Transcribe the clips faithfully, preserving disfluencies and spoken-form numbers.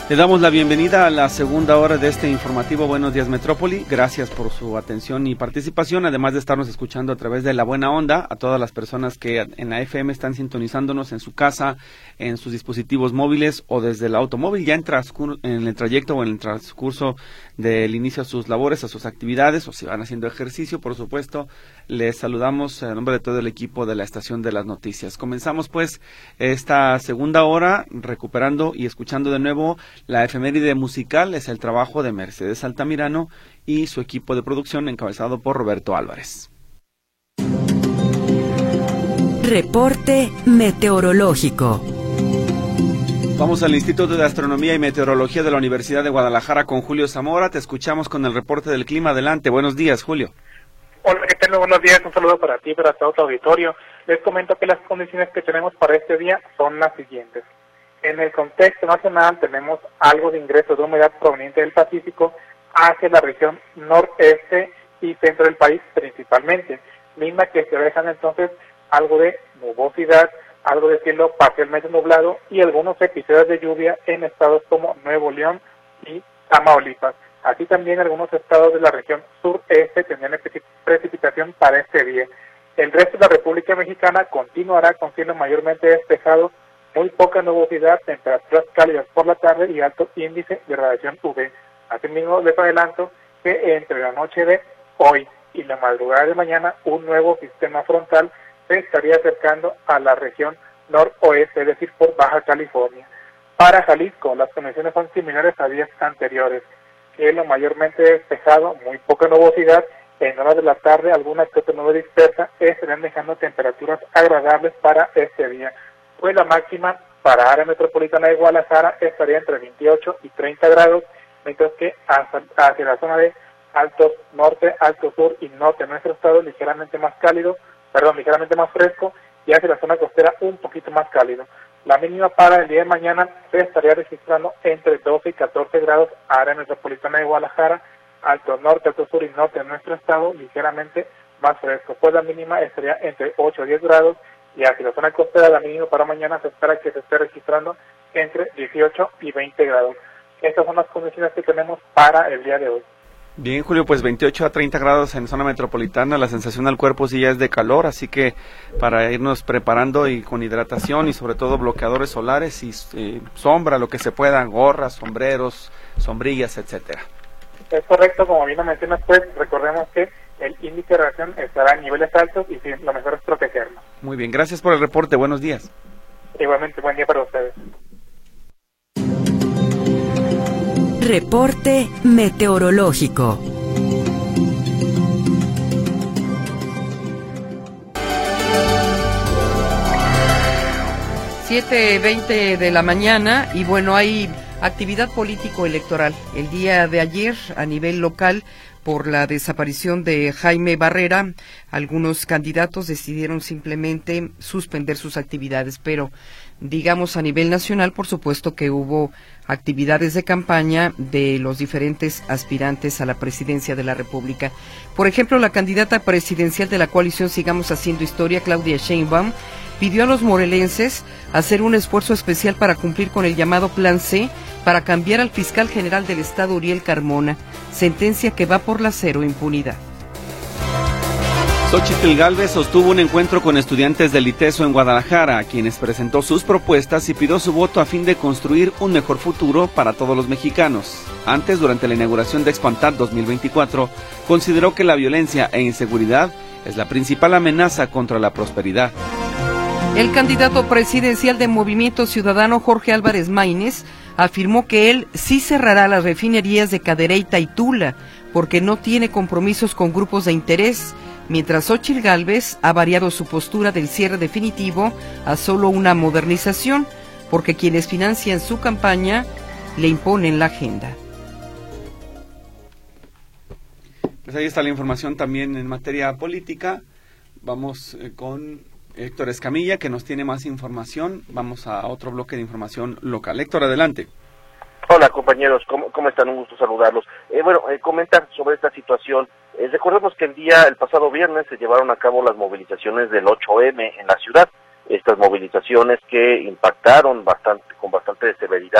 Le damos la bienvenida a la segunda hora de este informativo Buenos Días Metrópoli. Gracias por su atención y participación, además de estarnos escuchando a través de La Buena Onda, a todas las personas que en la F M están sintonizándonos en su casa, en sus dispositivos móviles o desde el automóvil, ya en, en el trayecto o en el transcurso del inicio a sus labores, a sus actividades, o si van haciendo ejercicio, por supuesto. Les saludamos en nombre de todo el equipo de la Estación de las Noticias. Comenzamos pues esta segunda hora recuperando y escuchando de nuevo la efeméride musical. Es el trabajo de Mercedes Altamirano y su equipo de producción encabezado por Roberto Álvarez. Reporte meteorológico. Vamos al Instituto de Astronomía y Meteorología de la Universidad de Guadalajara con Julio Zamora. Te escuchamos con el reporte del clima. Adelante, buenos días, Julio. Hola, ¿qué tal? Buenos días, un saludo para ti y para todo tu auditorio. Les comento que las condiciones que tenemos para este día son las siguientes. En el contexto nacional tenemos algo de ingreso de humedad proveniente del Pacífico hacia la región noreste y centro del país principalmente, misma que se dejan entonces algo de nubosidad, algo de cielo parcialmente nublado y algunos episodios de lluvia en estados como Nuevo León y Tamaulipas. Así también algunos estados de la región sureste tendrán precipitación para este día. El resto de la República Mexicana continuará con cielo mayormente despejado, muy poca nubosidad, temperaturas cálidas por la tarde y alto índice de radiación U V. Asimismo, les adelanto que entre la noche de hoy y la madrugada de mañana, un nuevo sistema frontal se estaría acercando a la región noroeste, es decir, por Baja California. Para Jalisco, las condiciones son similares a días anteriores. Cielo mayormente despejado, muy poca nubosidad, en horas de la tarde alguna que otra nube dispersa estarán dejando temperaturas agradables para este día. Pues la máxima para área metropolitana de Guadalajara estaría entre veintiocho y treinta grados, mientras que hacia, hacia la zona de altos norte, alto sur y norte de nuestro estado ligeramente más cálido, perdón, ligeramente más fresco, y hacia la zona costera un poquito más cálido. La mínima para el día de mañana se estaría registrando entre doce y catorce grados, área metropolitana de Guadalajara, alto norte, alto sur y norte de nuestro estado, ligeramente más fresco. Pues la mínima estaría entre ocho y diez grados, y hacia la zona costera la mínima para mañana se espera que se esté registrando entre dieciocho y veinte grados. Estas son las condiciones que tenemos para el día de hoy. Bien, Julio, pues veintiocho a treinta grados en zona metropolitana, la sensación al cuerpo sí ya es de calor, así que para irnos preparando y con hidratación y sobre todo bloqueadores solares y eh, sombra, lo que se pueda, gorras, sombreros, sombrillas, etcétera. Es correcto, como bien lo mencionas, pues recordemos que el índice de radiación estará en niveles altos y lo mejor es protegernos. Muy bien, gracias por el reporte, buenos días. Igualmente, buen día para ustedes. Reporte meteorológico. siete veinte de la mañana y bueno, hay actividad político-electoral. El día de ayer, a nivel local, por la desaparición de Jaime Barrera, algunos candidatos decidieron simplemente suspender sus actividades, pero digamos a nivel nacional, por supuesto que hubo actividades de campaña de los diferentes aspirantes a la presidencia de la República. Por ejemplo, la candidata presidencial de la coalición Sigamos Haciendo Historia, Claudia Sheinbaum, pidió a los morelenses hacer un esfuerzo especial para cumplir con el llamado Plan C para cambiar al fiscal general del estado, Uriel Carmona, sentencia que va por la cero impunidad. Xóchitl Gálvez sostuvo un encuentro con estudiantes del ITESO en Guadalajara, a quienes presentó sus propuestas y pidió su voto a fin de construir un mejor futuro para todos los mexicanos. Antes, durante la inauguración de Expantat dos mil veinticuatro, consideró que la violencia e inseguridad es la principal amenaza contra la prosperidad. El candidato presidencial de Movimiento Ciudadano, Jorge Álvarez Maínez, afirmó que él sí cerrará las refinerías de Cadereyta y Tula, porque no tiene compromisos con grupos de interés, mientras Xóchitl Gálvez ha variado su postura del cierre definitivo a solo una modernización, porque quienes financian su campaña le imponen la agenda. Pues ahí está la información también en materia política. Vamos eh, con Héctor Escamilla, que nos tiene más información. Vamos a otro bloque de información local. Héctor, adelante. Hola compañeros, ¿cómo, cómo están? Un gusto saludarlos. Eh, bueno, eh, comentar sobre esta situación. Eh, recordemos que el día, el pasado viernes, se llevaron a cabo las movilizaciones del ocho eme en la ciudad. Estas movilizaciones que impactaron bastante, con bastante severidad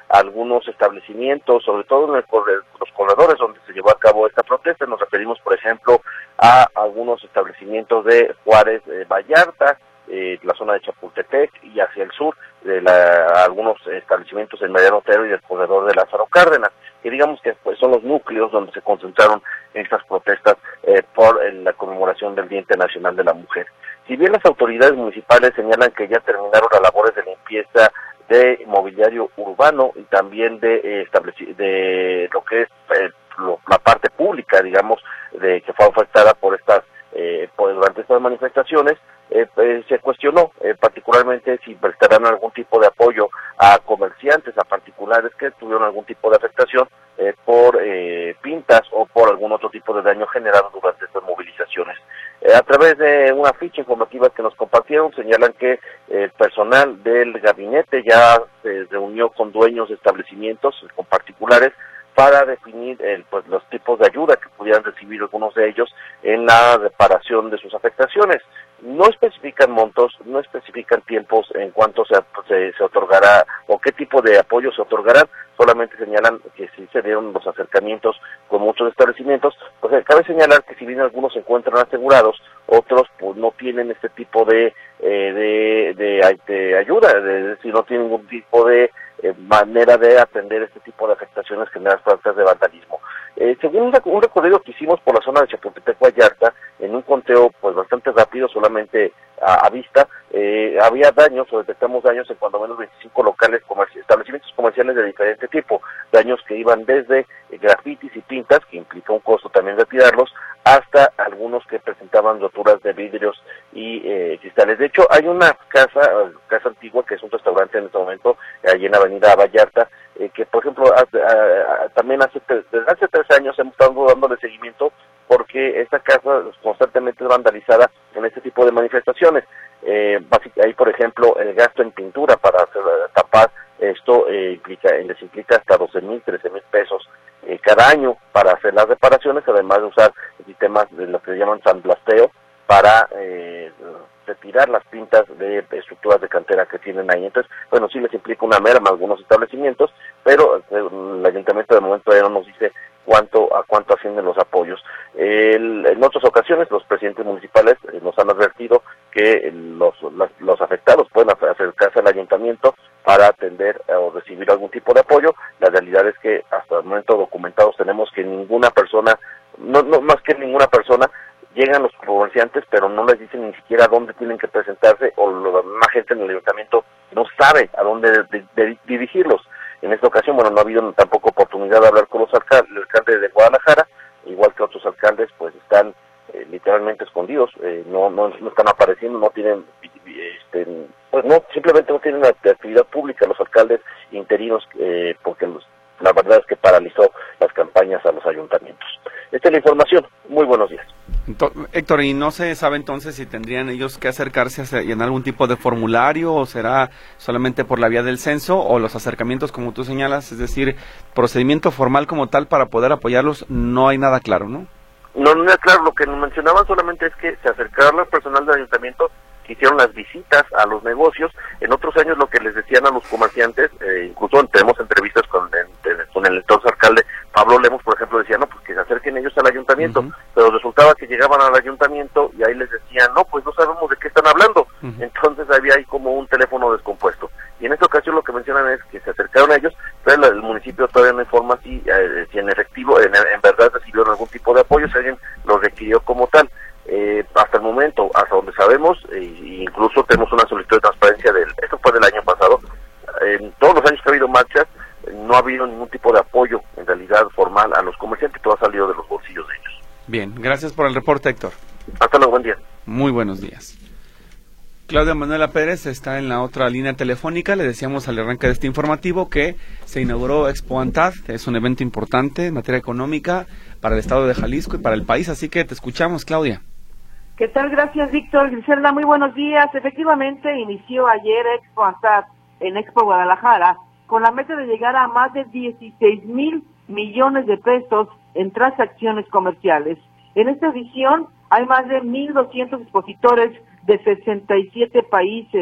algunos establecimientos, sobre todo en el corredor, los corredores donde se llevó a cabo esta protesta. Nos referimos, por ejemplo, a algunos establecimientos de Juárez, eh, Vallarta, eh, la zona de Chapultepec y hacia el sur, de la, algunos establecimientos en Mariano Otero y del corredor de Lázaro Cárdenas, que digamos que pues, son los núcleos donde se concentraron estas protestas eh, por eh, la conmemoración del Día Internacional de la Mujer. Si bien las autoridades municipales señalan que ya terminaron las labores de limpieza de mobiliario urbano y también de eh, estableci- de lo que es eh, lo, la parte pública, digamos, de que fue afectada por estas eh, por, durante estas manifestaciones, eh, eh, se cuestionó eh, particularmente si prestarán algún tipo de apoyo a comerciantes, a particulares que tuvieron algún tipo de afectación eh, por eh, pintas o por algún otro tipo de daño generado durante estas movilizaciones. Eh, a través de una ficha informativa que nos compartieron, señalan que el personal del gabinete ya se reunió con dueños de establecimientos, con particulares, para definir el, pues, los tipos de ayuda que pudieran recibir algunos de ellos en la reparación de sus afectaciones. No especifican montos, no especifican tiempos en cuánto se, se, se otorgará o qué tipo de apoyo se otorgarán, solamente señalan que sí se dieron los acercamientos con muchos establecimientos. Pues cabe señalar que si bien algunos se encuentran asegurados, otros pues no tienen este tipo de eh, de, de, de ayuda, es decir, no tienen ningún tipo de eh, manera de atender este tipo de afectaciones generadas por actos de vandalismo. Eh, según un, un recorrido que hicimos por la zona de Chapultepec, Vallarta, en un conteo pues bastante rápido, solamente a, a vista, eh, había daños o detectamos daños en cuando menos veinticinco locales, comerci- establecimientos comerciales de diferente tipo, daños que iban desde eh, grafitis y pintas, que implica un costo también retirarlos, hasta algunos que presentaban roturas de vidrios y eh, cristales. De hecho, hay una casa, casa antigua, que es un restaurante en este momento, allí en la avenida Vallarta, eh, que por ejemplo a, a, a, también hace desde hace tres años hemos estado dándole seguimiento porque esta casa constantemente es vandalizada en este tipo de manifestaciones. Eh, ahí por ejemplo el gasto en pintura para hacer, tapar esto eh, implica, les implica hasta doce mil, trece mil pesos eh, cada año para hacer las reparaciones, además de usar sistemas de lo que llaman sandblasteo para eh, retirar las pintas de estructuras de cantera que tienen ahí. Entonces, bueno, sí les implica una merma a algunos establecimientos, pero el ayuntamiento de momento ya no nos dice cuánto a cuánto ascienden los apoyos. El, en otras ocasiones los presidentes municipales eh, nos han advertido que los, las, los afectados pueden acercarse al ayuntamiento para atender eh, o recibir algún tipo de apoyo. La realidad es que hasta el momento documentados tenemos que ninguna persona, no, no más que ninguna persona, llegan los comerciantes, pero no les dicen ni siquiera dónde tienen que presentarse, o la más gente en el ayuntamiento no sabe a dónde de, de, de dirigirlos. En esta ocasión, bueno, no ha habido tampoco oportunidad de hablar con los alcaldes, el alcalde de Guadalajara, igual que otros alcaldes, pues están eh, literalmente escondidos, eh, no, no no están apareciendo, no tienen, este, pues no, simplemente no tienen actividad pública los alcaldes interinos, eh, porque los, la verdad es que paralizó las campañas a los ayuntamientos. Esta es la información. Muy buenos días. Entonces, Héctor, ¿y no se sabe entonces si tendrían ellos que acercarse a llenar algún tipo de formulario o será solamente por la vía del censo o los acercamientos como tú señalas? Es decir, procedimiento formal como tal para poder apoyarlos, no hay nada claro, ¿no? No, no es claro. Lo que nos mencionaban solamente es que se acercaron al personal del ayuntamiento, que hicieron las visitas a los negocios. En otros años lo que les decían a los comerciantes, eh, incluso tenemos entrevistas con, en, con el entonces alcalde Pablo Lemos, por ejemplo, decía, no, pues que se acerquen ellos al ayuntamiento, uh-huh. Pero resultaba que llegaban al ayuntamiento y ahí les decían, no, pues no sabemos de qué están hablando, uh-huh. Entonces había ahí como un teléfono descompuesto. Y en esta ocasión lo que mencionan es que se acercaron a ellos, pero el municipio todavía no informa si, eh, si en efectivo, en, en verdad recibieron algún tipo de apoyo, si alguien lo requirió como tal. Eh, hasta el momento, hasta donde sabemos, e incluso tenemos una solicitud de transparencia, del esto fue del año pasado, en todos los años que ha habido marchas, no ha habido ningún tipo de apoyo, en realidad, formal a los comerciantes, todo ha salido de los bolsillos de ellos. Bien, gracias por el reporte, Héctor. Hasta luego, buen día. Muy buenos días. Claudia Manuela Pérez está en la otra línea telefónica. Le decíamos al arranque de este informativo que se inauguró Expo ANTAD, es un evento importante en materia económica para el estado de Jalisco y para el país, así que te escuchamos, Claudia. ¿Qué tal? Gracias, Víctor. Griselda, muy buenos días. Efectivamente, inició ayer Expo ANTAD en Expo Guadalajara con la meta de llegar a más de dieciséis mil millones de pesos en transacciones comerciales. En esta edición hay más de mil doscientos expositores de sesenta y siete países.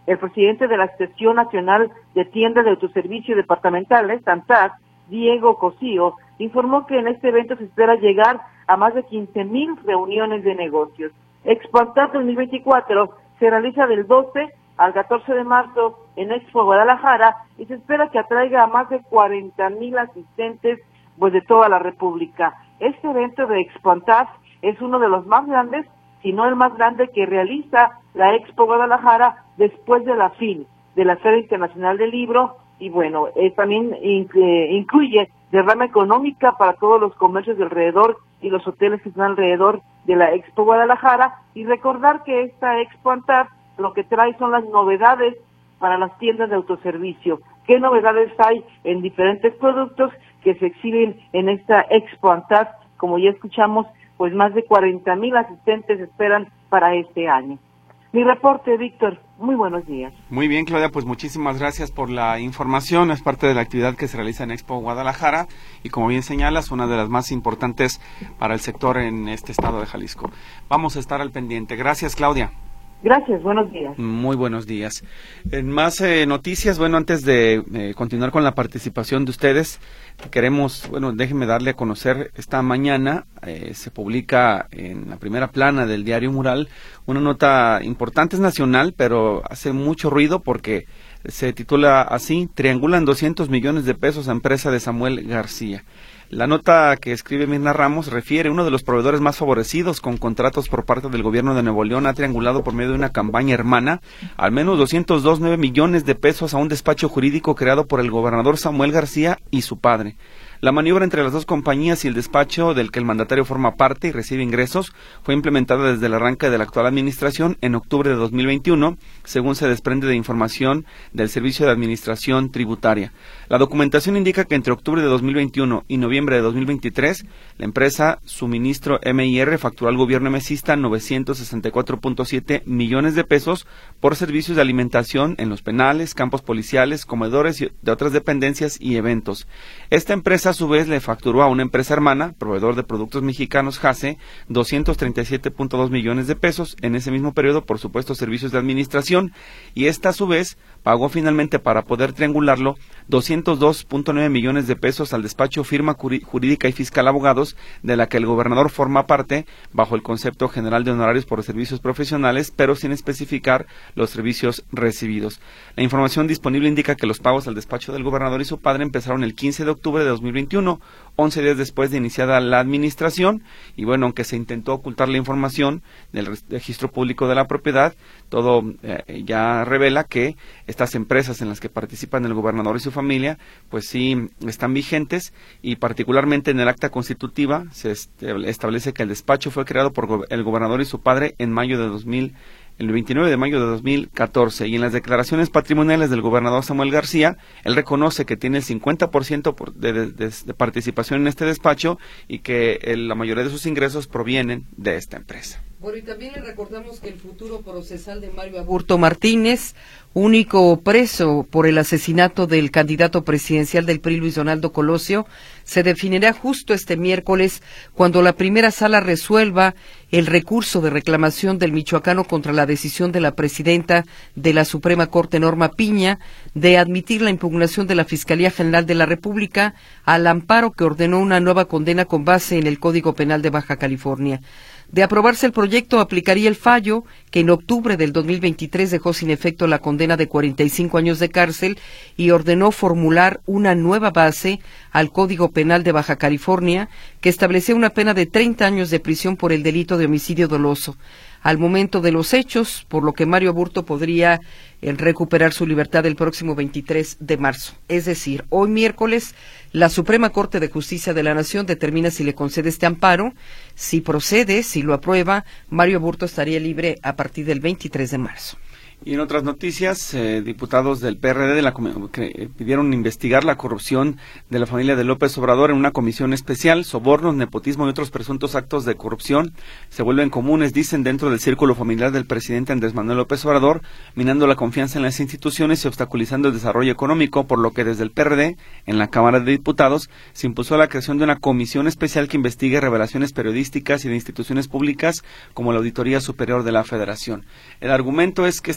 El presidente de la Asociación Nacional de Tiendas de Autoservicio Departamentales, ANTAD, Diego Cosío, informó que en este evento se espera llegar a más de quince mil reuniones de negocios. Expo ANTAD dos mil veinticuatro se realiza del doce al catorce de marzo en Expo Guadalajara y se espera que atraiga a más de cuarenta mil asistentes pues de toda la República. Este evento de Expo ANTAD es uno de los más grandes, si no el más grande que realiza la Expo Guadalajara después de la FIL, de la Feria Internacional del Libro, y bueno, eh, también eh, incluye derrama económica para todos los comercios de alrededor y los hoteles que están alrededor de la Expo Guadalajara, y recordar que esta Expo ANTAD lo que trae son las novedades para las tiendas de autoservicio. ¿Qué novedades hay en diferentes productos que se exhiben en esta Expo ANTAD? Como ya escuchamos, pues más de cuarenta mil asistentes esperan para este año. Mi reporte, Víctor. Muy buenos días. Muy bien, Claudia, pues muchísimas gracias por la información. Es parte de la actividad que se realiza en Expo Guadalajara y, como bien señalas, una de las más importantes para el sector en este estado de Jalisco. Vamos a estar al pendiente. Gracias, Claudia. Gracias, buenos días. Muy buenos días. En más eh, noticias, bueno, antes de eh, continuar con la participación de ustedes, queremos, bueno, déjenme darle a conocer, esta mañana eh, se publica en la primera plana del diario Mural una nota importante, es nacional, pero hace mucho ruido porque se titula así: triangulan doscientos millones de pesos a empresa de Samuel García. La nota que escribe Mirna Ramos refiere: uno de los proveedores más favorecidos con contratos por parte del gobierno de Nuevo León ha triangulado por medio de una campaña hermana al menos doscientos dos punto nueve millones de pesos a un despacho jurídico creado por el gobernador Samuel García y su padre. La maniobra entre las dos compañías y el despacho del que el mandatario forma parte y recibe ingresos fue implementada desde el arranque de la actual administración en octubre de dos mil veintiuno, según se desprende de información del Servicio de Administración Tributaria. La documentación indica que entre octubre de dos mil veintiuno y noviembre de dos mil veintitrés, la empresa Suministro M I R facturó al gobierno emesista novecientos sesenta y cuatro punto siete millones de pesos por servicios de alimentación en los penales, campos policiales, comedores de otras dependencias y eventos. Esta empresa a su vez le facturó a una empresa hermana, proveedor de productos mexicanos, Jase, doscientos treinta y siete punto dos millones de pesos en ese mismo periodo por supuestos servicios de administración, y esta a su vez pagó finalmente, para poder triangularlo, doscientos dos punto nueve millones de pesos al despacho Firma Jurídica y Fiscal Abogados, de la que el gobernador forma parte, bajo el concepto general de honorarios por servicios profesionales, pero sin especificar los servicios recibidos. La información disponible indica que los pagos al despacho del gobernador y su padre empezaron el quince de octubre de dos mil veintiuno, once días después de iniciada la administración, y bueno, aunque se intentó ocultar la información del registro público de la propiedad, todo eh, ya revela que estas empresas en las que participan el gobernador y su familia, pues sí están vigentes, y particularmente en el acta constitutiva se establece que el despacho fue creado por el gobernador y su padre en mayo de dos mil el veintinueve de mayo de dos mil catorce, y en las declaraciones patrimoniales del gobernador Samuel García, él reconoce que tiene el cincuenta por ciento de, de, de, de participación en este despacho y que el, la mayoría de sus ingresos provienen de esta empresa. Bueno, y también le recordamos que el futuro procesal de Mario Aburto Martínez, único preso por el asesinato del candidato presidencial del P R I, Luis Donaldo Colosio, se definirá justo este miércoles, cuando la primera sala resuelva el recurso de reclamación del michoacano contra la decisión de la presidenta de la Suprema Corte, Norma Piña, de admitir la impugnación de la Fiscalía General de la República al amparo que ordenó una nueva condena con base en el Código Penal de Baja California. De aprobarse el proyecto, aplicaría el fallo que en octubre del dos mil veintitrés dejó sin efecto la condena de cuarenta y cinco años de cárcel y ordenó formular una nueva base al Código Penal de Baja California que establecía una pena de treinta años de prisión por el delito de homicidio doloso al momento de los hechos, por lo que Mario Aburto podría eh, recuperar su libertad el próximo veintitrés de marzo. Es decir, hoy miércoles, la Suprema Corte de Justicia de la Nación determina si le concede este amparo. Si procede, si lo aprueba, Mario Aburto estaría libre a partir del veintitrés de marzo. Y en otras noticias, eh, diputados del P R D de la, que pidieron investigar la corrupción de la familia de López Obrador en una comisión especial. Sobornos, nepotismo y otros presuntos actos de corrupción se vuelven comunes, dicen, dentro del círculo familiar del presidente Andrés Manuel López Obrador, minando la confianza en las instituciones y obstaculizando el desarrollo económico, por lo que desde el P R D, en la Cámara de Diputados, se impulsó la creación de una comisión especial que investigue revelaciones periodísticas y de instituciones públicas como la Auditoría Superior de la Federación. El argumento es que esta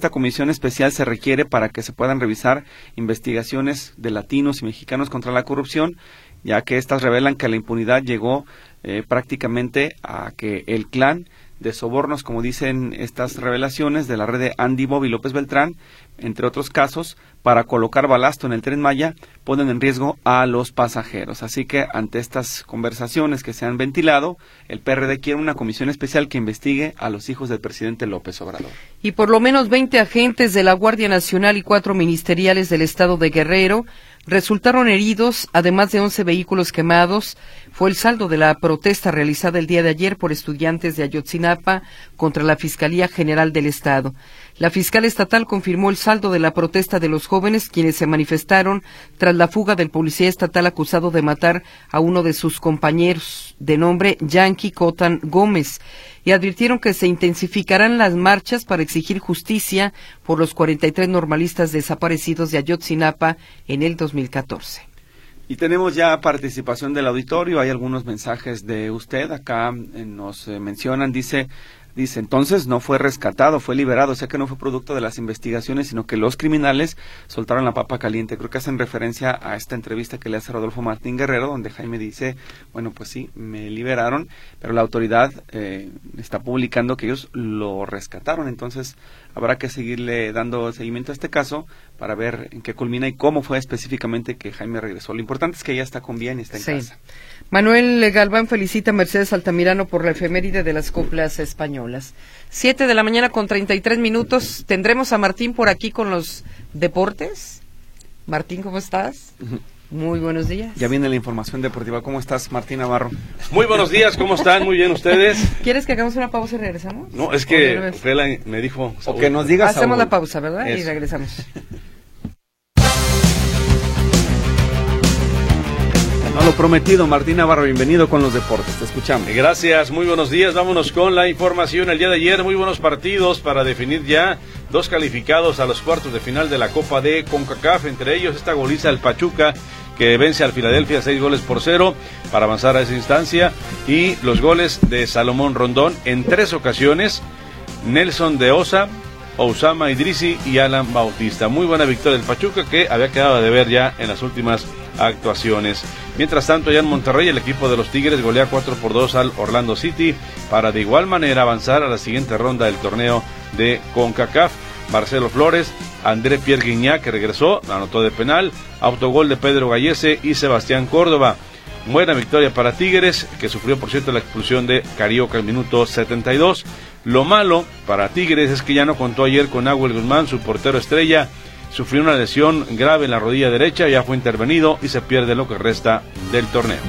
esta comisión especial se requiere para que se puedan revisar investigaciones de latinos y mexicanos contra la corrupción, ya que estas revelan que la impunidad llegó eh, prácticamente a que el clan de sobornos, como dicen estas revelaciones, de la red de Andy Bobby López Beltrán, entre otros casos, para colocar balasto en el Tren Maya, ponen en riesgo a los pasajeros. Así que ante estas conversaciones que se han ventilado, el P R D quiere una comisión especial que investigue a los hijos del presidente López Obrador. Y por lo menos veinte agentes de la Guardia Nacional y cuatro ministeriales del estado de Guerrero resultaron heridos, además de once vehículos quemados. Fue el saldo de la protesta realizada el día de ayer por estudiantes de Ayotzinapa contra la Fiscalía General del Estado. La fiscal estatal confirmó el saldo de la protesta de los jóvenes, quienes se manifestaron tras la fuga del policía estatal acusado de matar a uno de sus compañeros, de nombre Yankee Cotan Gómez, y advirtieron que se intensificarán las marchas para exigir justicia por los cuarenta y tres normalistas desaparecidos de Ayotzinapa en el dos mil catorce. Y tenemos ya participación del auditorio, hay algunos mensajes de usted, acá eh, nos eh, mencionan, dice... Dice, entonces no fue rescatado, fue liberado, o sea que no fue producto de las investigaciones, sino que los criminales soltaron la papa caliente. Creo que hacen referencia a esta entrevista que le hace Rodolfo Martín Guerrero, donde Jaime dice, bueno, pues sí, me liberaron, pero la autoridad eh, está publicando que ellos lo rescataron. Entonces habrá que seguirle dando seguimiento a este caso para ver en qué culmina y cómo fue específicamente que Jaime regresó. Lo importante es que ya está con bien y está en sí. casa. Manuel Galván felicita a Mercedes Altamirano por la efeméride de las coplas españolas. Siete de la mañana con treinta y tres minutos. ¿Tendremos a Martín por aquí con los deportes? Martín, ¿cómo estás? Uh-huh. Muy buenos días. Ya viene la información deportiva. ¿Cómo estás, Martín Navarro? Muy buenos días, ¿cómo están? Muy bien, ¿ustedes? ¿Quieres que hagamos una pausa y regresamos? No, es que Fela me dijo... O que nos digas... Hacemos Saúl. La pausa, ¿verdad? Eso. Y regresamos. A lo prometido, Martín Navarro, bienvenido con los deportes, te escuchamos. Gracias, muy buenos días, vámonos con la información. El día de ayer, muy buenos partidos para definir ya dos calificados a los cuartos de final de la Copa de CONCACAF, entre ellos esta goliza del Pachuca, que vence al Filadelfia seis goles por cero para avanzar a esa instancia, y los goles de Salomón Rondón en tres ocasiones, Nelson de Osa, Osama Idrisi y Alan Bautista. Muy buena victoria del Pachuca, que había quedado de ver ya en las últimas actuaciones. Mientras tanto, allá en Monterrey, el equipo de los Tigres golea cuatro por dos al Orlando City para de igual manera avanzar a la siguiente ronda del torneo de CONCACAF. Marcelo Flores, André Pierre Guignac, que regresó, anotó de penal, autogol de Pedro Gallese y Sebastián Córdoba. Buena victoria para Tigres, que sufrió por cierto la expulsión de Carioca al minuto setenta y dos. Lo malo para Tigres es que ya no contó ayer con Nahuel Guzmán, su portero estrella. Sufrió una lesión grave en la rodilla derecha, ya fue intervenido y se pierde lo que resta del torneo.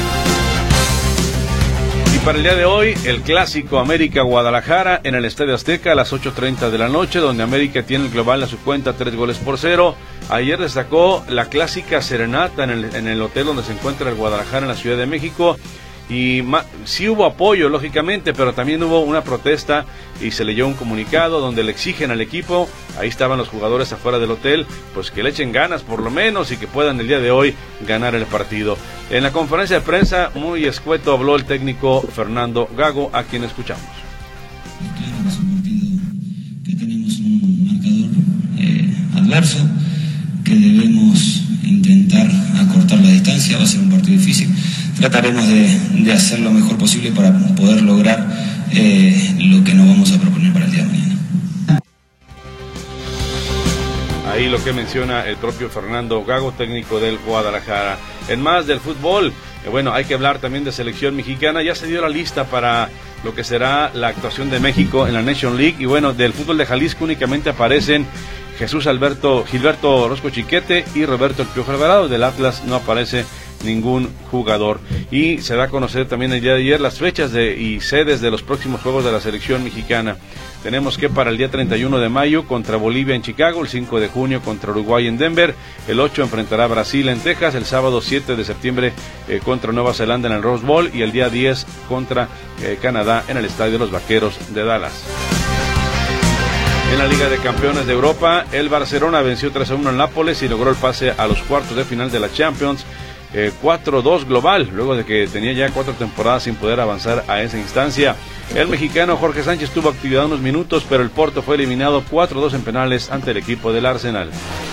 Y para el día de hoy, el clásico América-Guadalajara en el Estadio Azteca a las ocho treinta de la noche, donde América tiene el global a su cuenta tres goles por cero. Ayer destacó la clásica serenata en el, en el hotel donde se encuentra el Guadalajara en la Ciudad de México. Y ma, sí hubo apoyo, lógicamente, pero también hubo una protesta y se leyó un comunicado donde le exigen al equipo, ahí estaban los jugadores afuera del hotel, pues que le echen ganas por lo menos y que puedan el día de hoy ganar el partido. En la conferencia de prensa, muy escueto, habló el técnico Fernando Gago, a quien escuchamos. Claro que es un partido que tenemos un marcador eh, adverso, que debemos intentar acortar la distancia, va a ser un partido difícil. Trataremos de, de hacer lo mejor posible para poder lograr eh, lo que nos vamos a proponer para el día de mañana. Ahí lo que menciona el propio Fernando Gago, técnico del Guadalajara. En más del fútbol, eh, bueno, hay que hablar también de selección mexicana. Ya se dio la lista para lo que será la actuación de México en la Nation League. Y bueno, del fútbol de Jalisco únicamente aparecen Jesús Alberto, Gilberto Orozco Chiquete y Roberto El Piojo Alvarado. Del Atlas no aparece ningún jugador. Y se da a conocer también el día de ayer las fechas de, y sedes de los próximos juegos de la selección mexicana. Tenemos que para el día treinta y uno de mayo contra Bolivia en Chicago, el cinco de junio contra Uruguay en Denver, el ocho enfrentará a Brasil en Texas, el sábado siete de septiembre eh, contra Nueva Zelanda en el Rose Bowl y el día diez contra eh, Canadá en el Estadio de los Vaqueros de Dallas. En la Liga de Campeones de Europa, el Barcelona venció tres a uno en Nápoles y logró el pase a los cuartos de final de la Champions. eh, cuatro dos global, luego de que tenía ya cuatro temporadas sin poder avanzar a esa instancia. El mexicano Jorge Sánchez tuvo actividad unos minutos, pero el Porto fue eliminado cuatro dos en penales ante el equipo del Arsenal.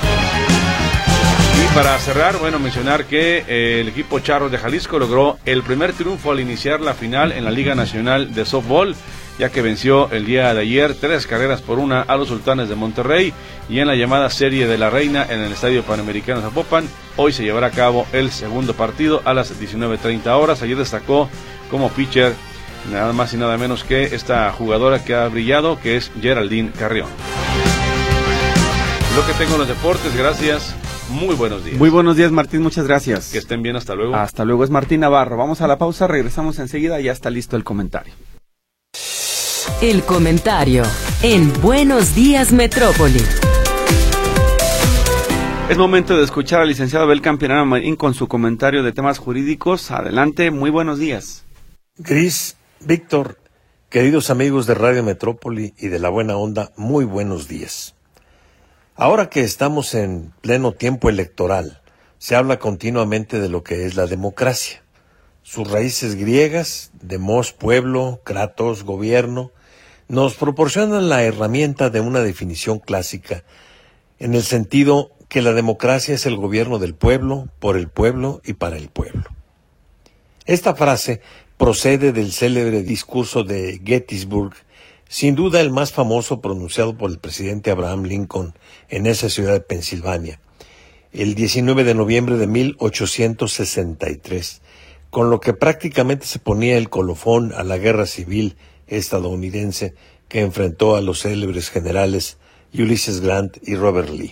Y para cerrar, bueno, mencionar que eh, el equipo Charros de Jalisco logró el primer triunfo al iniciar la final en la Liga Nacional de Softball, ya que venció el día de ayer tres carreras por una a los Sultanes de Monterrey, y en la llamada Serie de la Reina en el Estadio Panamericano Zapopan, hoy se llevará a cabo el segundo partido a las diecinueve treinta horas. Ayer destacó como pitcher nada más y nada menos que esta jugadora que ha brillado, que es Geraldine Carrión. Lo que tengo en los deportes, gracias. Muy buenos días. Muy buenos días, Martín, muchas gracias. Que estén bien, hasta luego. Hasta luego, es Martín Navarro. Vamos a la pausa, regresamos enseguida, ya está listo el comentario. El comentario en Buenos Días Metrópoli. Es momento de escuchar al licenciado Abel Campirano Marín con su comentario de temas jurídicos. Adelante, muy buenos días. Gris, Víctor, queridos amigos de Radio Metrópoli y de La Buena Onda, muy buenos días. Ahora que estamos en pleno tiempo electoral, se habla continuamente de lo que es la democracia. Sus raíces griegas, demos, pueblo, kratos, gobierno, nos proporcionan la herramienta de una definición clásica, en el sentido que la democracia es el gobierno del pueblo, por el pueblo y para el pueblo. Esta frase procede del célebre discurso de Gettysburg, sin duda el más famoso pronunciado por el presidente Abraham Lincoln en esa ciudad de Pensilvania, el diecinueve de noviembre de mil ochocientos sesenta y tres, con lo que prácticamente se ponía el colofón a la guerra civil estadounidense que enfrentó a los célebres generales Ulysses Grant y Robert Lee.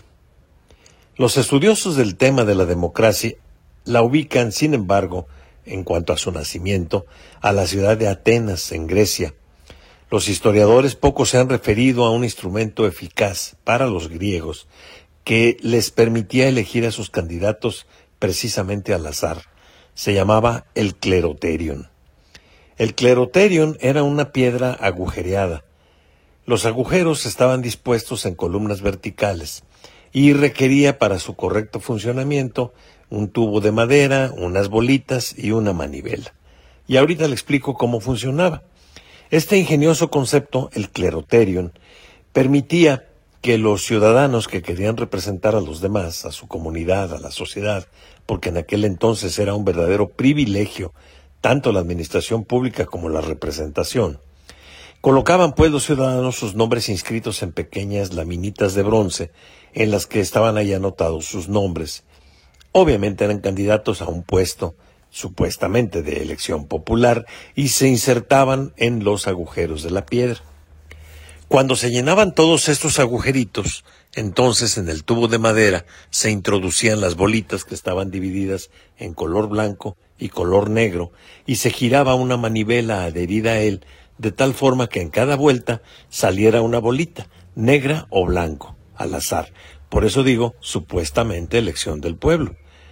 Los estudiosos del tema de la democracia la ubican, sin embargo, en cuanto a su nacimiento, a la ciudad de Atenas, en Grecia. Los historiadores poco se han referido a un instrumento eficaz para los griegos que les permitía elegir a sus candidatos precisamente al azar. Se llamaba el cleroterion. El cleroterion era una piedra agujereada. Los agujeros estaban dispuestos en columnas verticales y requería para su correcto funcionamiento un tubo de madera, unas bolitas y una manivela. Y ahorita le explico cómo funcionaba. Este ingenioso concepto, el cleroterion, permitía que los ciudadanos que querían representar a los demás, a su comunidad, a la sociedad, porque en aquel entonces era un verdadero privilegio, tanto la administración pública como la representación, colocaban pues los ciudadanos sus nombres inscritos en pequeñas laminitas de bronce, en las que estaban ahí anotados sus nombres. Obviamente eran candidatos a un puesto, supuestamente de elección popular, y se insertaban en los agujeros de la piedra. Cuando se llenaban todos estos agujeritos, entonces en el tubo de madera se introducían las bolitas que estaban divididas en color blanco y color negro, y se giraba una manivela adherida a él, de tal forma que en cada vuelta saliera una bolita, negra o blanco, al azar. Por eso digo, supuestamente elección del pueblo.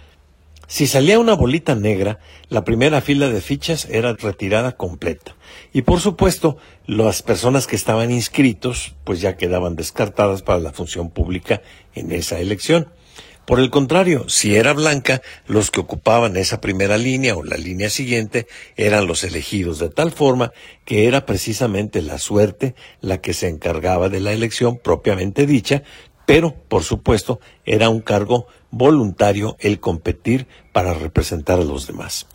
Si salía una bolita negra, la primera fila de fichas era retirada completa. Y por supuesto, las personas que estaban inscritos, pues ya quedaban descartadas para la función pública en esa elección. Por el contrario, si era blanca, los que ocupaban esa primera línea o la línea siguiente eran los elegidos, de tal forma que era precisamente la suerte la que se encargaba de la elección propiamente dicha, pero, por supuesto, era un cargo voluntario el competir para representar a los demás.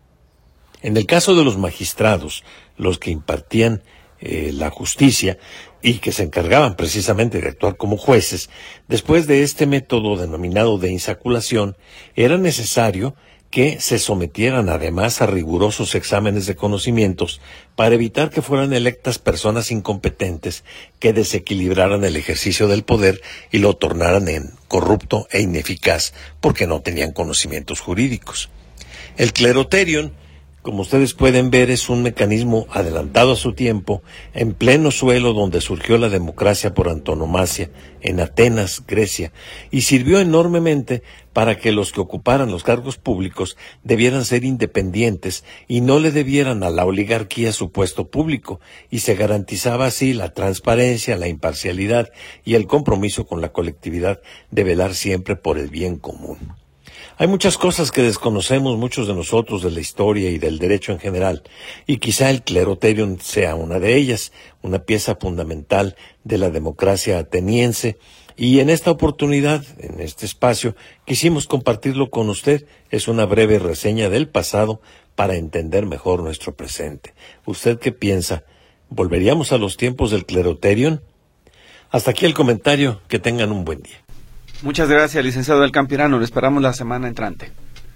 En el caso de los magistrados, los que impartían eh, la justicia y que se encargaban precisamente de actuar como jueces, después de este método denominado de insaculación, era necesario que se sometieran además a rigurosos exámenes de conocimientos para evitar que fueran electas personas incompetentes que desequilibraran el ejercicio del poder y lo tornaran en corrupto e ineficaz porque no tenían conocimientos jurídicos. El cleroterion, como ustedes pueden ver, es un mecanismo adelantado a su tiempo, en pleno suelo donde surgió la democracia por antonomasia, en Atenas, Grecia, y sirvió enormemente para que los que ocuparan los cargos públicos debieran ser independientes y no le debieran a la oligarquía su puesto público, y se garantizaba así la transparencia, la imparcialidad y el compromiso con la colectividad de velar siempre por el bien común. Hay muchas cosas que desconocemos muchos de nosotros de la historia y del derecho en general, y quizá el Cleroterium sea una de ellas, una pieza fundamental de la democracia ateniense, y en esta oportunidad, en este espacio, quisimos compartirlo con usted. Es una breve reseña del pasado para entender mejor nuestro presente. ¿Usted qué piensa? ¿Volveríamos a los tiempos del Cleroterium? Hasta aquí el comentario. Que tengan un buen día. Muchas gracias, licenciado del Campirano. Lo esperamos la semana entrante.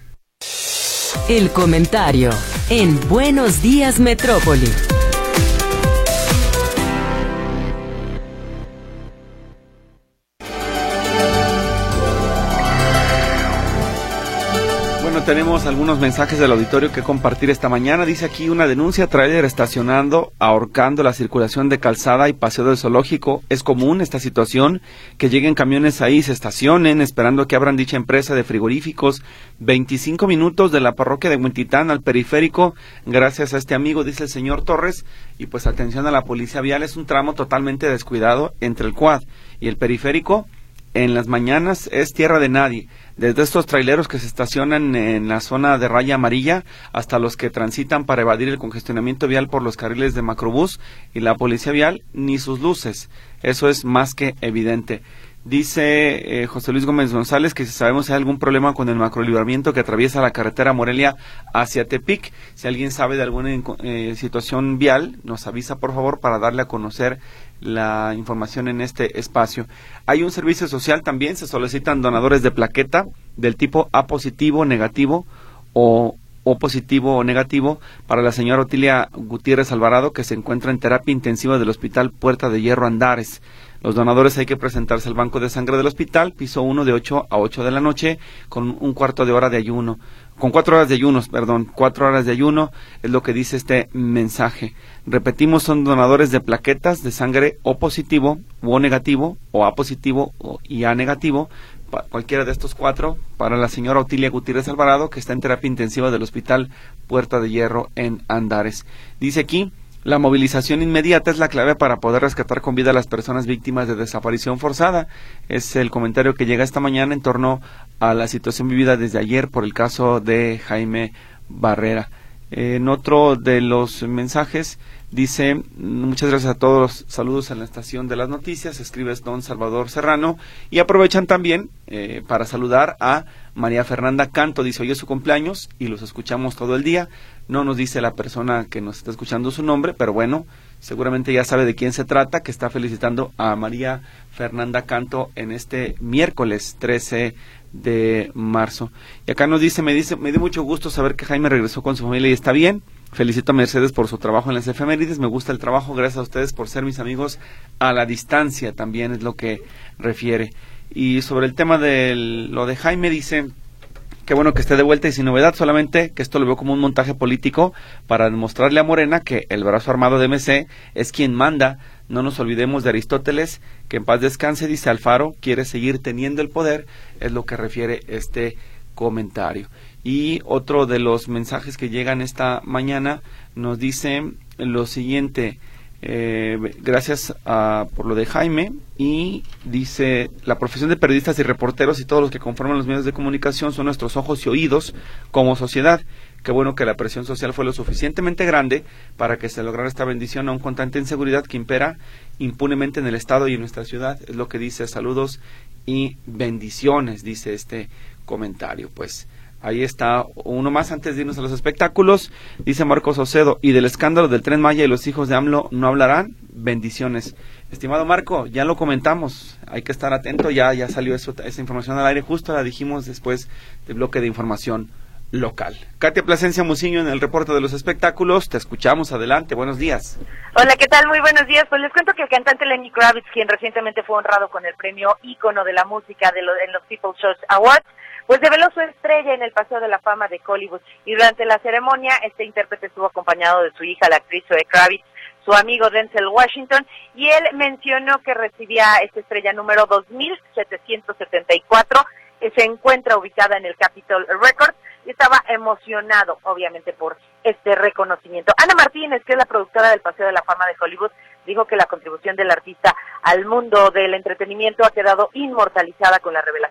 El comentario en Buenos Días Metrópoli. Tenemos algunos mensajes del auditorio que compartir esta mañana. Dice aquí una denuncia: tráiler estacionando, ahorcando la circulación de Calzada y Paseo del Zoológico. Es común esta situación, que lleguen camiones ahí, se estacionen, esperando que abran dicha empresa de frigoríficos. veinticinco minutos de la parroquia de Huentitán al periférico, gracias a este amigo, dice el señor Torres. Y pues atención a la policía vial, es un tramo totalmente descuidado entre el Quad y el periférico. En las mañanas es tierra de nadie, desde estos traileros que se estacionan en la zona de raya amarilla hasta los que transitan para evadir el congestionamiento vial por los carriles de Macrobús, y la policía vial ni sus luces. Eso es más que evidente. Dice eh, José Luis Gómez González que si sabemos si hay algún problema con el macrolibramiento que atraviesa la carretera Morelia hacia Tepic. Si alguien sabe de alguna eh, situación vial, nos avisa por favor para darle a conocer la información en este espacio. Hay un servicio social también, se solicitan donadores de plaqueta del tipo A positivo, negativo o O positivo o negativo para la señora Otilia Gutiérrez Alvarado, que se encuentra en terapia intensiva del Hospital Puerta de Hierro Andares. Los donadores hay que presentarse al banco de sangre del hospital, piso uno, de ocho a ocho de la noche, con un cuarto de hora de ayuno, con cuatro horas de ayunos, perdón, cuatro horas de ayuno, es lo que dice este mensaje. Repetimos, son donadores de plaquetas de sangre O positivo, O negativo, o A positivo o y A negativo, cualquiera de estos cuatro, para la señora Otilia Gutiérrez Alvarado, que está en terapia intensiva del Hospital Puerta de Hierro en Andares. Dice aquí: la movilización inmediata es la clave para poder rescatar con vida a las personas víctimas de desaparición forzada. Es el comentario que llega esta mañana en torno a la situación vivida desde ayer por el caso de Jaime Barrera. En otro de los mensajes dice: muchas gracias a todos, saludos en la estación de las noticias, escribe don Salvador Serrano, y aprovechan también eh, para saludar a María Fernanda Canto. Dice: hoy es su cumpleaños y los escuchamos todo el día. No nos dice la persona que nos está escuchando su nombre, pero bueno, seguramente ya sabe de quién se trata, que está felicitando a María Fernanda Canto en este miércoles trece de marzo. Y acá nos dice: me dice, me dio mucho gusto saber que Jaime regresó con su familia y está bien. Felicito a Mercedes por su trabajo en las efemérides, me gusta el trabajo, gracias a ustedes por ser mis amigos a la distancia, también es lo que refiere. Y sobre el tema de lo de Jaime, dice: qué bueno que esté de vuelta y sin novedad, solamente que esto lo veo como un montaje político para demostrarle a Morena que el brazo armado de M C es quien manda. No nos olvidemos de Aristóteles, que en paz descanse, dice Alfaro, quiere seguir teniendo el poder, es lo que refiere este comentario. Y otro de los mensajes que llegan esta mañana nos dice lo siguiente: eh, gracias a, por lo de Jaime, y dice: la profesión de periodistas y reporteros y todos los que conforman los medios de comunicación son nuestros ojos y oídos como sociedad. Qué bueno que la presión social fue lo suficientemente grande para que se lograra esta bendición aún con tanta inseguridad que impera impunemente en el Estado y en nuestra ciudad. Es lo que dice: saludos y bendiciones, dice este comentario. Pues ahí está uno más antes de irnos a los espectáculos. Dice Marcos Ocedo: y del escándalo del Tren Maya y los hijos de AMLO no hablarán. Bendiciones. Estimado Marco, ya lo comentamos, hay que estar atento, ya ya salió eso, esa información al aire, justo la dijimos después del bloque de información local. Katia Plasencia Muciño en el reporte de los espectáculos, te escuchamos, adelante, buenos días. Hola, ¿qué tal? Muy buenos días. Pues les cuento que el cantante Lenny Kravitz, quien recientemente fue honrado con el premio ícono de la música de lo, en los People's Choice Awards, pues develó su estrella en el Paseo de la Fama de Hollywood, y durante la ceremonia este intérprete estuvo acompañado de su hija, la actriz Zoe Kravitz, su amigo Denzel Washington, y él mencionó que recibía esta estrella número dos mil setecientos setenta y cuatro, que se encuentra ubicada en el Capitol Records, y estaba emocionado, obviamente, por este reconocimiento. Ana Martínez, que es la productora del Paseo de la Fama de Hollywood, dijo que la contribución del artista al mundo del entretenimiento ha quedado inmortalizada con la revelación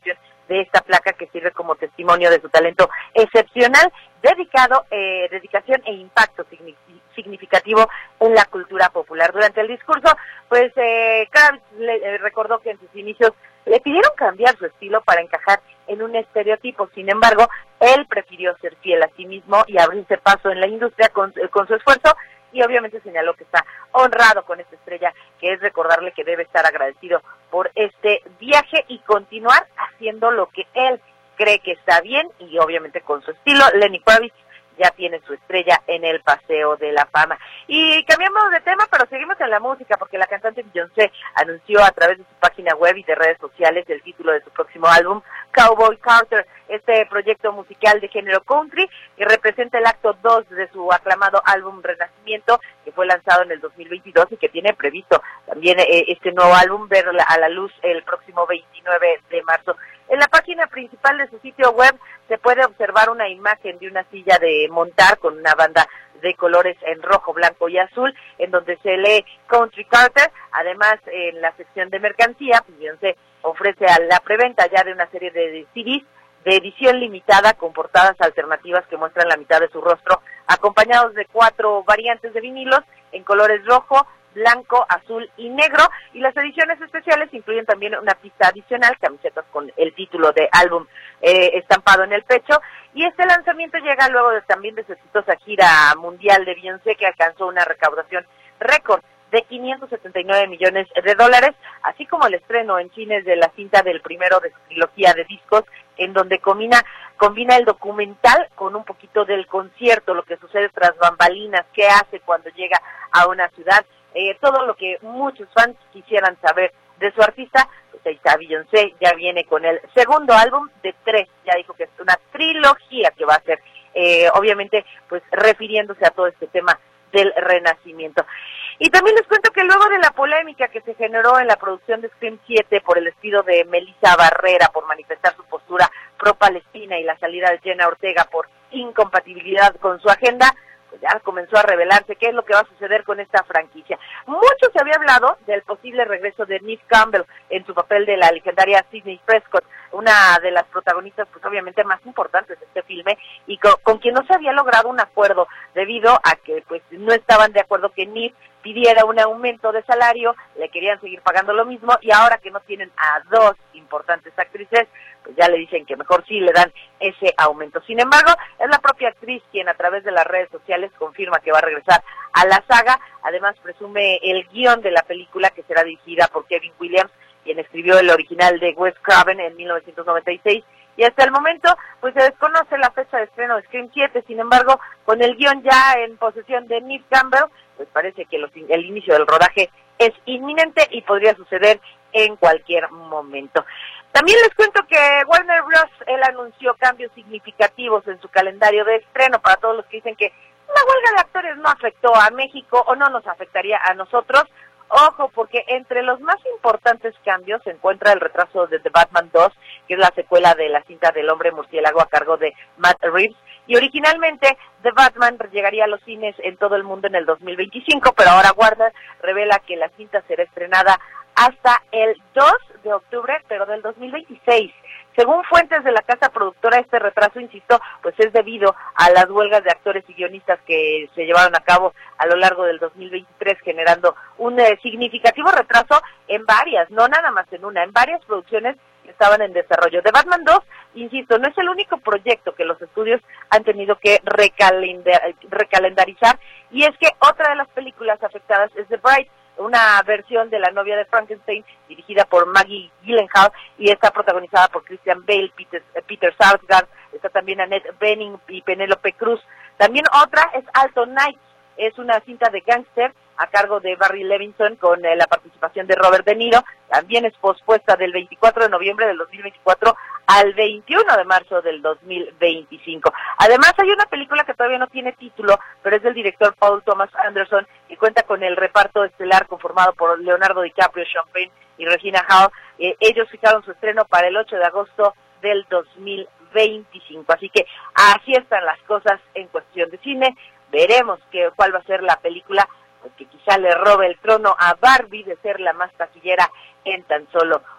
de esta placa que sirve como testimonio de su talento excepcional, dedicado, eh, dedicación e impacto significativo en la cultura popular. Durante el discurso, pues eh, Kravitz le, eh, recordó que en sus inicios le pidieron cambiar su estilo para encajar en un estereotipo. Sin embargo, él prefirió ser fiel a sí mismo y abrirse paso en la industria con, con su esfuerzo, y obviamente señaló que está honrado con esta estrella, que es recordarle que debe estar agradecido por este viaje y continuar haciendo lo que él cree que está bien, y obviamente con su estilo. Lenny Kravitz ya tiene su estrella en el Paseo de la Fama. Y cambiamos de tema, pero seguimos en la música, porque la cantante Beyoncé anunció a través de su página web y de redes sociales el título de su próximo álbum, Cowboy Carter, este proyecto musical de género country, que representa el acto dos de su aclamado álbum Renacimiento, que fue lanzado en el dos mil veintidós y que tiene previsto también eh, este nuevo álbum ver a la luz el próximo veintinueve de marzo. En la página principal de su sitio web se puede observar una imagen de una silla de montar con una banda de colores en rojo, blanco y azul, en donde se lee Country Carter. Además, en la sección de mercancía, Beyoncé ofrece a la preventa ya de una serie de C Ds de edición limitada con portadas alternativas que muestran la mitad de su rostro, acompañados de cuatro variantes de vinilos en colores rojo, blanco, azul y negro, y las ediciones especiales incluyen también una pista adicional, camisetas con el título de álbum eh, estampado en el pecho, y este lanzamiento llega luego de, también de su exitosa gira mundial de Beyoncé, que alcanzó una recaudación récord de quinientos setenta y nueve millones de dólares, así como el estreno en cines de la cinta del primero de su trilogía de discos, en donde combina, combina el documental con un poquito del concierto, lo que sucede tras bambalinas, qué hace cuando llega a una ciudad, eh, todo lo que muchos fans quisieran saber de su artista. Pues ahí está, Beyoncé ya viene con el segundo álbum de tres, ya dijo que es una trilogía que va a ser, eh, obviamente, pues refiriéndose a todo este tema del renacimiento. Y también les cuento que luego de la polémica que se generó en la producción de Scream siete por el despido de Melissa Barrera por manifestar su postura pro-Palestina y la salida de Jenna Ortega por incompatibilidad con su agenda, pues ya comenzó a revelarse qué es lo que va a suceder con esta franquicia. Mucho se había hablado del posible regreso de Neve Campbell en su papel de la legendaria Sidney Prescott, una de las protagonistas pues obviamente más importantes de este filme, y con, con quien no se había logrado un acuerdo debido a que pues no estaban de acuerdo que Neve pidiera un aumento de salario, le querían seguir pagando lo mismo, y ahora que no tienen a dos importantes actrices, pues ya le dicen que mejor sí le dan ese aumento. Sin embargo, es la propia actriz quien a través de las redes sociales confirma que va a regresar a la saga. Además presume el guión de la película, que será dirigida por Kevin Williams, quien escribió el original de Wes Craven en mil novecientos noventa y seis, y hasta el momento pues se desconoce la fecha de estreno de Scream siete. Sin embargo, con el guión ya en posesión de Neve Campbell, pues parece que los, el inicio del rodaje es inminente y podría suceder en cualquier momento. También les cuento que Warner Bros. Él anunció cambios significativos en su calendario de estreno para todos los que dicen que la huelga de actores no afectó a México o no nos afectaría a nosotros. Ojo, porque entre los más importantes cambios se encuentra el retraso de The Batman dos, que es la secuela de la cinta del Hombre Murciélago a cargo de Matt Reeves, y originalmente The Batman llegaría a los cines en todo el mundo en el dos mil veinticinco, pero ahora Warner revela que la cinta será estrenada hasta el dos de octubre, pero del dos mil veintiséis. Según fuentes de la casa productora, este retraso, insisto, pues es debido a las huelgas de actores y guionistas que se llevaron a cabo a lo largo del dos mil veintitrés, generando un eh, significativo retraso en varias, no nada más en una, en varias producciones que estaban en desarrollo. The Batman dos, insisto, no es el único proyecto que los estudios han tenido que recalendar, recalendarizar, y es que otra de las películas afectadas es The Bride, una versión de La novia de Frankenstein dirigida por Maggie Gyllenhaal y está protagonizada por Christian Bale, Peter, Peter Sarsgaard, está también Annette Bening y Penélope Cruz. También otra es Alto Night, es una cinta de gángster a cargo de Barry Levinson con eh, la participación de Robert De Niro. También es pospuesta del veinticuatro de noviembre del dos mil veinticuatro al veintiuno de marzo del dos mil veinticinco. Además hay una película que todavía no tiene título, pero es del director Paul Thomas Anderson y cuenta con el reparto estelar conformado por Leonardo DiCaprio, Sean Penn y Regina Hall. Eh, ellos fijaron su estreno para el ocho de agosto del dos mil veinticinco. Así que así están las cosas en cuestión de cine. Veremos que, cuál va a ser la película que quizá le robe el trono a Barbie de ser la más taquillera en tan solo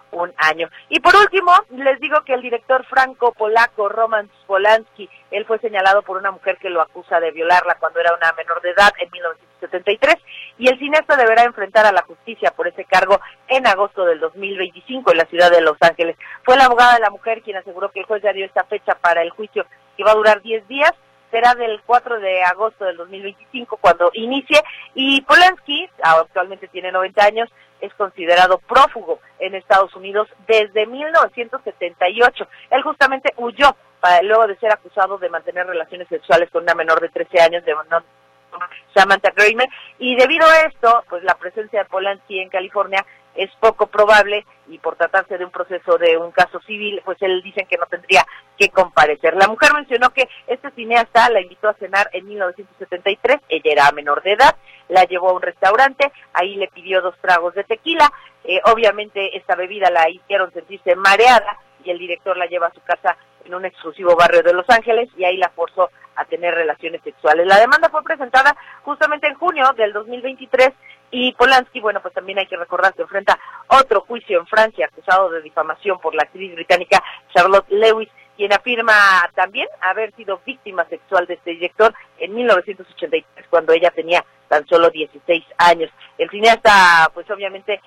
un año. Y por último, les digo que el director franco-polaco Roman Polanski, él fue señalado por una mujer que lo acusa de violarla cuando era una menor de edad en mil novecientos setenta y tres, y el cineasta deberá enfrentar a la justicia por ese cargo en agosto del dos mil veinticinco en la ciudad de Los Ángeles. Fue la abogada de la mujer quien aseguró que el juez ya dio esta fecha para el juicio, que va a durar diez días, será del cuatro de agosto del dos mil veinticinco cuando inicie, y Polanski, actualmente tiene noventa años, es considerado prófugo en Estados Unidos desde mil novecientos setenta y ocho. Él justamente huyó para, luego de ser acusado de mantener relaciones sexuales con una menor de trece años, de no, Samantha Kramer, y debido a esto, pues la presencia de Polanski en California es poco probable, y por tratarse de un proceso de un caso civil, pues él dicen que no tendría que comparecer. La mujer mencionó que este cineasta la invitó a cenar en mil novecientos setenta y tres, ella era menor de edad, la llevó a un restaurante, ahí le pidió dos tragos de tequila, eh, obviamente esta bebida la hicieron sentirse mareada, y el director la lleva a su casa en un exclusivo barrio de Los Ángeles, y ahí la forzó a tener relaciones sexuales. La demanda fue presentada justamente en junio del dos mil veintitrés, y Polanski, bueno, pues también hay que recordar que enfrenta otro juicio en Francia, acusado de difamación por la actriz británica Charlotte Lewis, quien afirma también haber sido víctima sexual de este director en mil novecientos ochenta y tres, cuando ella tenía tan solo dieciséis años. El cineasta, pues obviamente,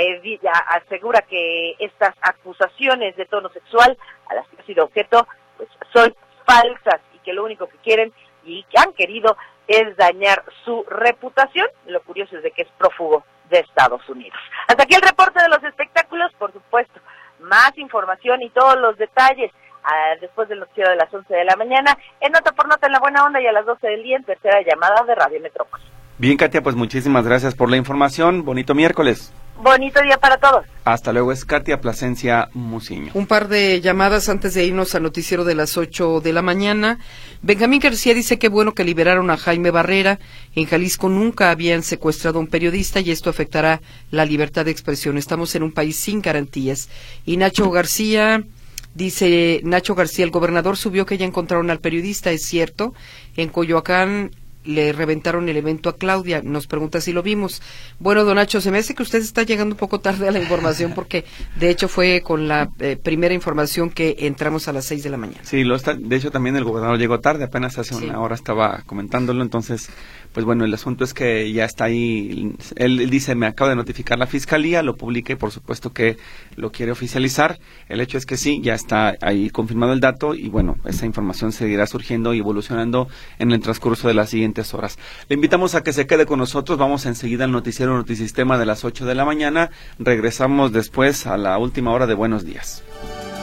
asegura que estas acusaciones de tono sexual a las que ha sido objeto, pues son falsas, y que lo único que quieren y que han querido es dañar su reputación. Lo curioso es de que es prófugo de Estados Unidos. Hasta aquí el reporte de los espectáculos, por supuesto, más información y todos los detalles Uh, después del noticiero de las once de la mañana, en Nota por Nota en La Buena Onda, y a las doce del día en Tercera Llamada de Radio Metrópoli. Bien, Katia, pues muchísimas gracias por la información. Bonito miércoles. Bonito día para todos. Hasta luego, es Katia Plasencia Muciño. Un par de llamadas antes de irnos al noticiero de las ocho de la mañana. Benjamín García dice que bueno que liberaron a Jaime Barrera. En Jalisco nunca habían secuestrado a un periodista y esto afectará la libertad de expresión. Estamos en un país sin garantías. Y Nacho García... Dice Nacho García, el gobernador subió que ya encontraron al periodista, es cierto, en Coyoacán le reventaron el evento a Claudia, nos pregunta si lo vimos. Bueno, don Nacho, se me hace que usted está llegando un poco tarde a la información, porque de hecho fue con la eh, primera información que entramos a las seis de la mañana. Sí, lo está, de hecho también el gobernador llegó tarde, apenas hace sí. una hora estaba comentándolo, entonces, pues bueno, el asunto es que ya está ahí, él, él dice, me acaba de notificar la fiscalía, lo publica y por supuesto que lo quiere oficializar. El hecho es que sí, ya está ahí confirmado el dato, y bueno, esa información seguirá surgiendo y evolucionando en el transcurso de las siguientes horas. Le invitamos a que se quede con nosotros, vamos enseguida al noticiero Notisistema de las ocho de la mañana, regresamos después a la última hora de Buenos Días.